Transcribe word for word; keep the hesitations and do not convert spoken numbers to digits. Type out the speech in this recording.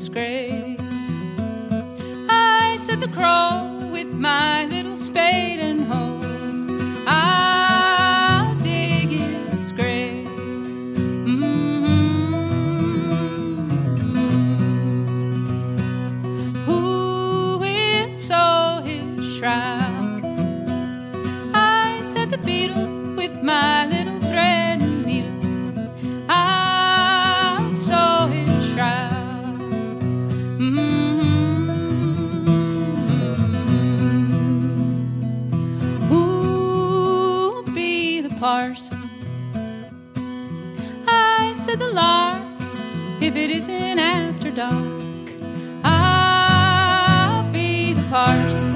his grave. I said the crow with my little spade and hoe, I'll dig his grave. Mm-hmm. Who will sew his shroud? I said the beetle with my little thread and needle, I'll sew his shroud. Mm-hmm. Who'll be the parson? I said the lark, if it isn't after dark, I'll be the parson.